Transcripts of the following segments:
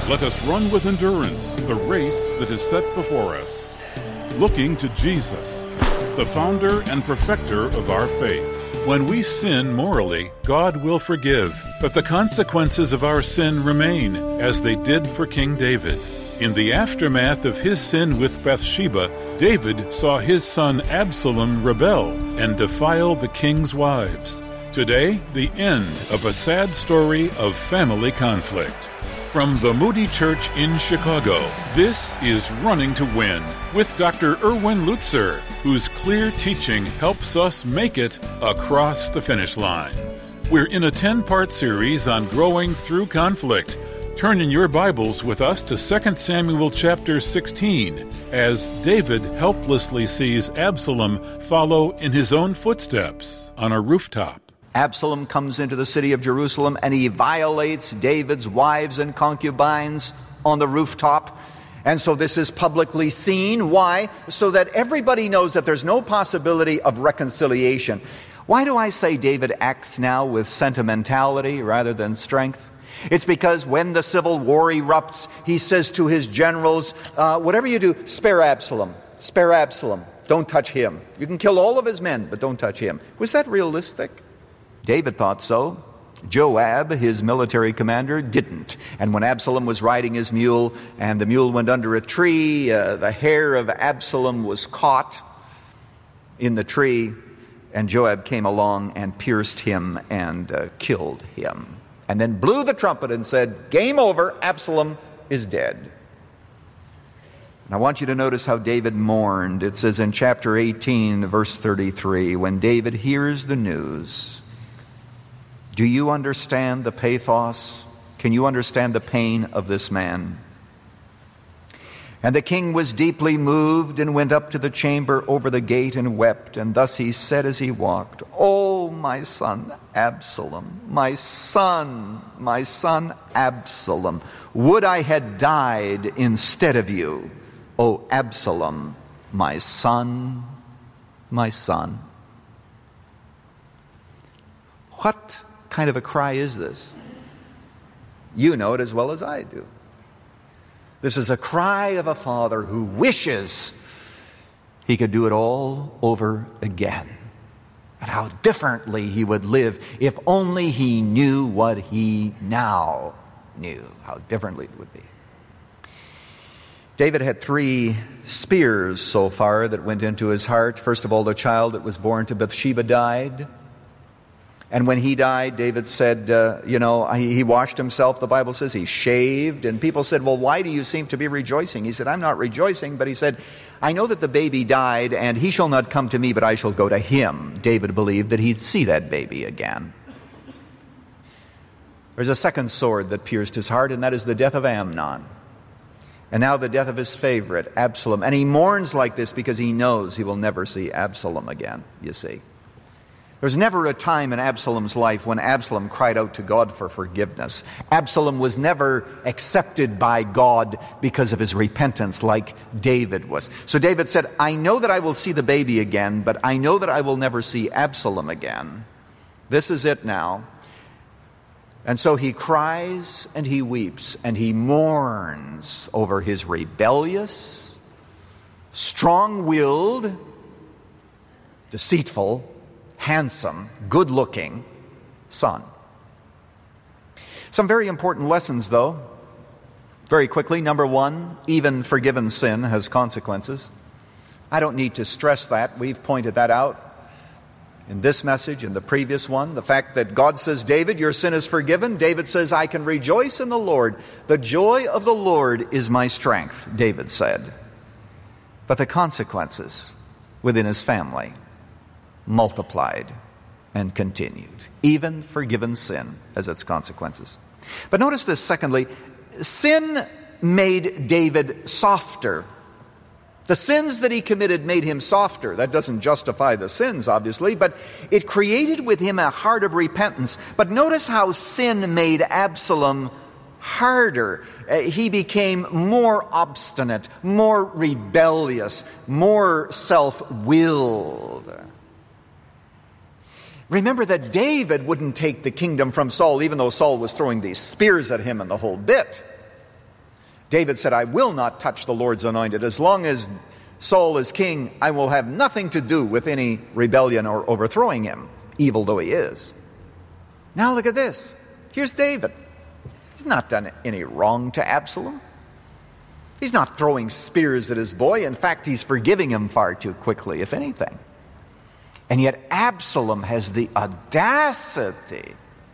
Let us run with endurance the race that is set before us, looking to Jesus, the founder and perfecter of our faith. When we sin morally, God will forgive, but the consequences of our sin remain, as they did for King David. In the aftermath of his sin with Bathsheba, David saw his son Absalom rebel and defile the king's wives. Today, the end of a sad story of family conflict. From the Moody Church in Chicago, this is Running to Win with Dr. Erwin Lutzer, whose clear teaching helps us make it across the finish line. We're in a 10-part series on growing through conflict. Turn in your Bibles with us to 2 Samuel chapter 16, as David helplessly sees Absalom follow in his own footsteps on a rooftop. Absalom comes into the city of Jerusalem and he violates David's wives and concubines on the rooftop. And so this is publicly seen. Why? So that everybody knows that there's no possibility of reconciliation. Why do I say David acts now with sentimentality rather than strength? It's because when the civil war erupts, he says to his generals, whatever you do, spare Absalom. Spare Absalom. Don't touch him. You can kill all of his men, but don't touch him. Was that realistic? David thought so. Joab, his military commander, didn't. And when Absalom was riding his mule and the mule went under a tree, the hair of Absalom was caught in the tree, and Joab came along and pierced him and killed him. And then blew the trumpet and said, "Game over, Absalom is dead." And I want you to notice how David mourned. It says in chapter 18, verse 33, when David hears the news, do you understand the pathos? Can you understand the pain of this man? And the king was deeply moved and went up to the chamber over the gate and wept. And thus he said as he walked, "Oh, my son Absalom, my son Absalom, would I had died instead of you. O Absalom, my son, my son." What kind of a cry is this? You know it as well as I do. This is a cry of a father who wishes he could do it all over again. And how differently he would live if only he knew what he now knew. How differently it would be. David had 3 spears so far that went into his heart. First of all, the child that was born to Bathsheba died. And when he died, David said, he washed himself. The Bible says he shaved. And people said, well, why do you seem to be rejoicing? He said, I'm not rejoicing. But he said, I know that the baby died, and he shall not come to me, but I shall go to him. David believed that he'd see that baby again. There's a second sword that pierced his heart, and that is the death of Amnon. And now the death of his favorite, Absalom. And he mourns like this because he knows he will never see Absalom again, you see. There's never a time in Absalom's life when Absalom cried out to God for forgiveness. Absalom was never accepted by God because of his repentance like David was. So David said, I know that I will see the baby again, but I know that I will never see Absalom again. This is it now. And so he cries and he weeps and he mourns over his rebellious, strong-willed, deceitful, handsome, good-looking son. Some very important lessons, though. Very quickly, number 1, even forgiven sin has consequences. I don't need to stress that. We've pointed that out in this message, in the previous one. The fact that God says, David, your sin is forgiven. David says, I can rejoice in the Lord. The joy of the Lord is my strength, David said. But the consequences within his family multiplied and continued. Even forgiven sin has its consequences. But notice this, secondly, sin made David softer. The sins that he committed made him softer. That doesn't justify the sins, obviously, but it created with him a heart of repentance. But notice how sin made Absalom harder. He became more obstinate, more rebellious, more self-willed. Remember that David wouldn't take the kingdom from Saul, even though Saul was throwing these spears at him and the whole bit. David said, I will not touch the Lord's anointed. As long as Saul is king, I will have nothing to do with any rebellion or overthrowing him, evil though he is. Now look at this. Here's David. He's not done any wrong to Absalom. He's not throwing spears at his boy. In fact, he's forgiving him far too quickly, if anything. And yet Absalom has the audacity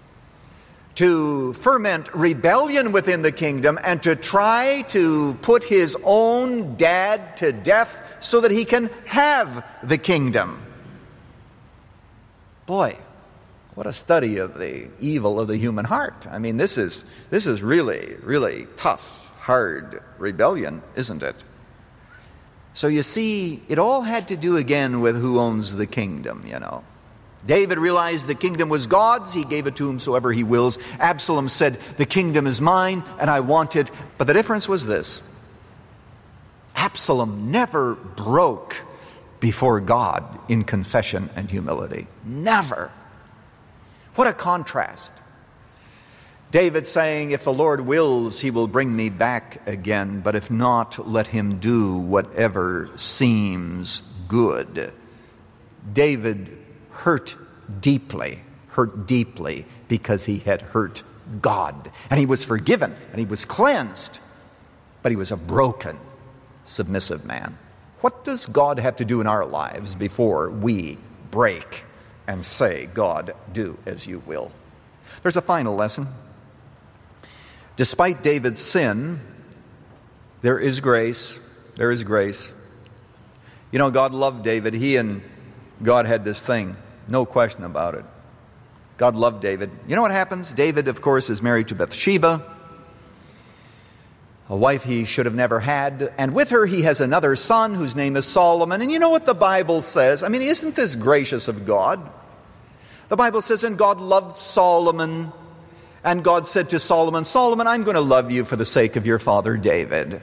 to ferment rebellion within the kingdom and to try to put his own dad to death so that he can have the kingdom. Boy, what a study of the evil of the human heart. I mean, this is really, really tough, hard rebellion, isn't it? So you see, it all had to do again with who owns the kingdom, you know. David realized the kingdom was God's. He gave it to whomsoever he wills. Absalom said, the kingdom is mine and I want it. But the difference was this. Absalom never broke before God in confession and humility. Never. What a contrast. David saying, if the Lord wills, he will bring me back again. But if not, let him do whatever seems good. David hurt deeply because he had hurt God. And he was forgiven and he was cleansed. But he was a broken, submissive man. What does God have to do in our lives before we break and say, God, do as you will? There's a final lesson. Despite David's sin, there is grace. There is grace. You know, God loved David. He and God had this thing. No question about it. God loved David. You know what happens? David, of course, is married to Bathsheba, a wife he should have never had. And with her, he has another son whose name is Solomon. And you know what the Bible says? I mean, isn't this gracious of God? The Bible says, and God loved Solomon. And God said to Solomon, Solomon, I'm going to love you for the sake of your father David.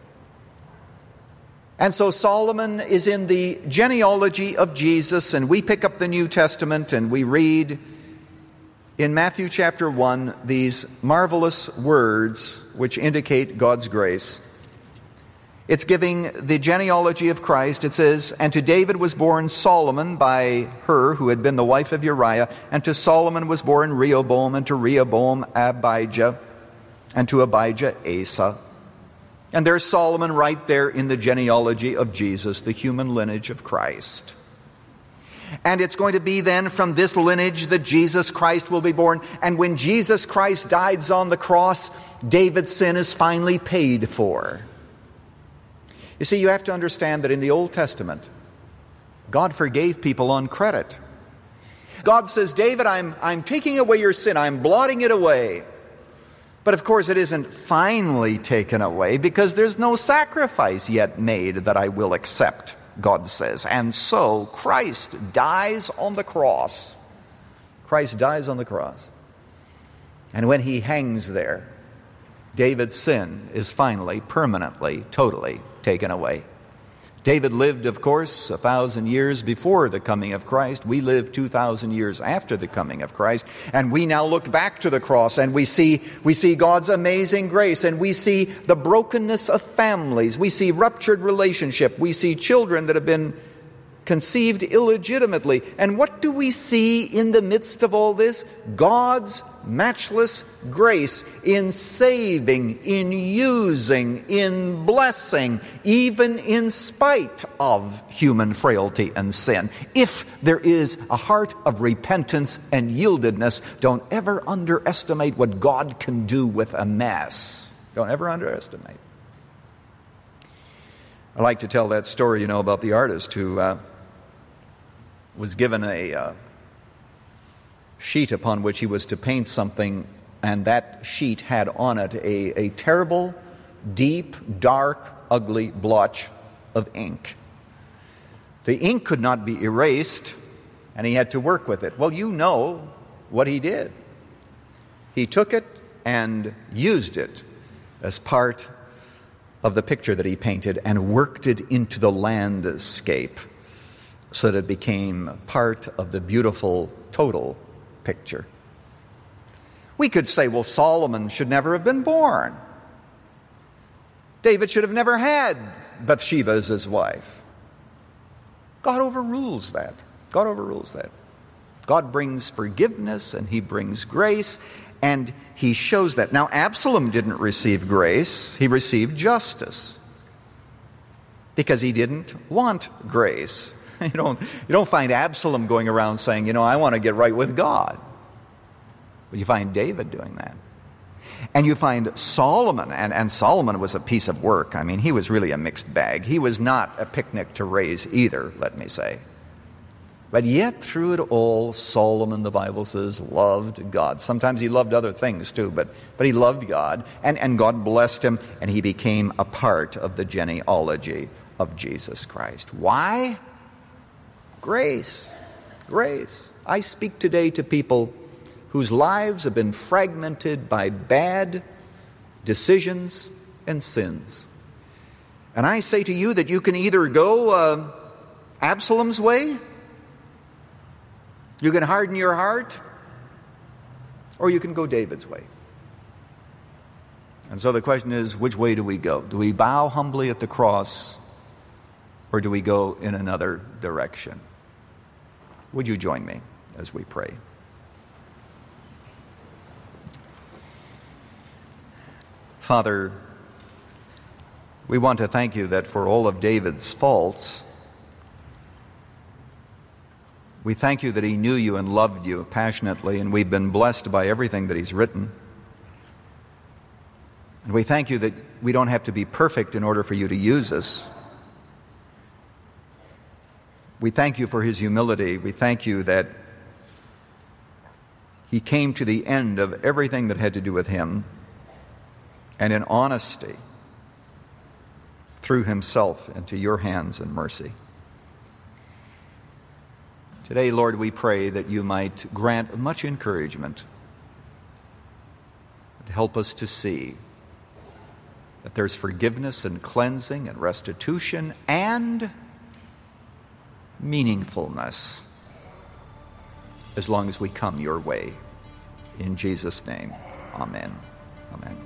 And so Solomon is in the genealogy of Jesus, and we pick up the New Testament and we read in Matthew chapter 1 these marvelous words which indicate God's grace. It's giving the genealogy of Christ. It says, and to David was born Solomon by her who had been the wife of Uriah, and to Solomon was born Rehoboam, and to Rehoboam Abijah, and to Abijah Asa. And there's Solomon right there in the genealogy of Jesus, the human lineage of Christ. And it's going to be then from this lineage that Jesus Christ will be born. And when Jesus Christ dies on the cross, David's sin is finally paid for. You see, you have to understand that in the Old Testament, God forgave people on credit. God says, David, I'm taking away your sin. I'm blotting it away. But of course it isn't finally taken away because there's no sacrifice yet made that I will accept, God says. And so Christ dies on the cross. Christ dies on the cross. And when he hangs there, David's sin is finally, permanently, totally taken away. David lived, of course, 1,000 years before the coming of Christ. We live 2,000 years after the coming of Christ. And we now look back to the cross and we see God's amazing grace, and we see the brokenness of families. We see ruptured relationship. We see children that have been conceived illegitimately. And what do we see in the midst of all this? God's matchless grace in saving, in using, in blessing, even in spite of human frailty and sin. If there is a heart of repentance and yieldedness, don't ever underestimate what God can do with a mess. Don't ever underestimate. I like to tell that story, about the artist who was given a sheet upon which he was to paint something, and that sheet had on it a terrible, deep, dark, ugly blotch of ink. The ink could not be erased, and he had to work with it. Well, you know what he did. He took it and used it as part of the picture that he painted and worked it into the landscape so that it became part of the beautiful total picture. We could say, well, Solomon should never have been born. David should have never had Bathsheba as his wife. God overrules that. God overrules that. God brings forgiveness and he brings grace, and he shows that. Now, Absalom didn't receive grace. He received justice because he didn't want grace. You don't find Absalom going around saying, I want to get right with God. But you find David doing that. And you find Solomon, and Solomon was a piece of work. I mean, he was really a mixed bag. He was not a picnic to raise either, let me say. But yet, through it all, Solomon, the Bible says, loved God. Sometimes he loved other things too, but he loved God, and God blessed him, and he became a part of the genealogy of Jesus Christ. Why? Grace. Grace. I speak today to people whose lives have been fragmented by bad decisions and sins. And I say to you that you can either go Absalom's way, you can harden your heart, or you can go David's way. And so the question is, which way do we go? Do we bow humbly at the cross, or do we go in another direction? Would you join me as we pray? Father, we want to thank you that for all of David's faults, we thank you that he knew you and loved you passionately, and we've been blessed by everything that he's written. And we thank you that we don't have to be perfect in order for you to use us. We thank you for his humility. We thank you that he came to the end of everything that had to do with him, and in honesty threw himself into your hands in mercy. Today, Lord, we pray that you might grant much encouragement to help us to see that there's forgiveness and cleansing and restitution and meaningfulness as long as we come your way. In Jesus' name, amen. Amen.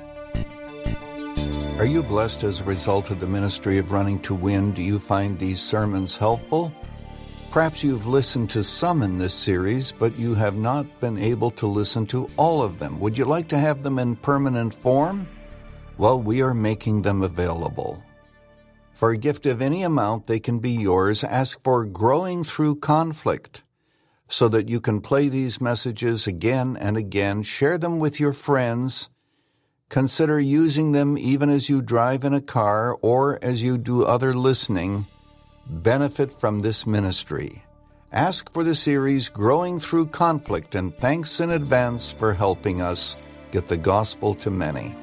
Are you blessed as a result of the ministry of Running to Win? Do you find these sermons helpful? Perhaps you've listened to some in this series, but you have not been able to listen to all of them. Would you like to have them in permanent form? Well, we are making them available. For a gift of any amount, they can be yours. Ask for Growing Through Conflict so that you can play these messages again and again. Share them with your friends. Consider using them even as you drive in a car or as you do other listening. Benefit from this ministry. Ask for the series Growing Through Conflict, and thanks in advance for helping us get the gospel to many.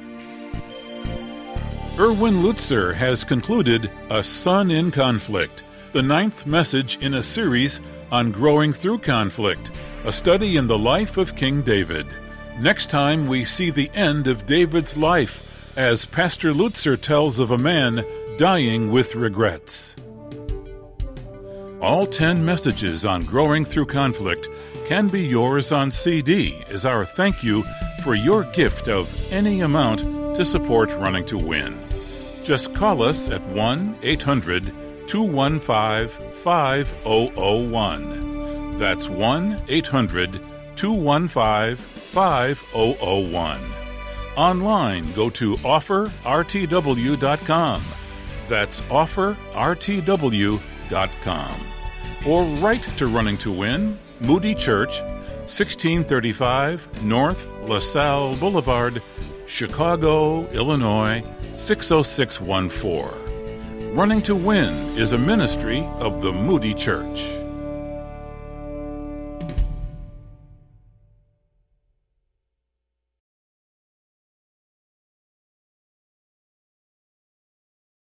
Erwin Lutzer has concluded A Son in Conflict, the 9th message in a series on growing through conflict, a study in the life of King David. Next time we see the end of David's life as Pastor Lutzer tells of a man dying with regrets. All 10 messages on growing through conflict can be yours on CD as our thank you for your gift of any amount to support Running to Win. Just call us at 1-800-215-5001. That's 1-800-215-5001. Online, go to offerrtw.com. That's offerrtw.com. Or write to Running to Win, Moody Church, 1635 North LaSalle Boulevard, Chicago, Illinois, 60614. Running to Win is a ministry of the Moody Church.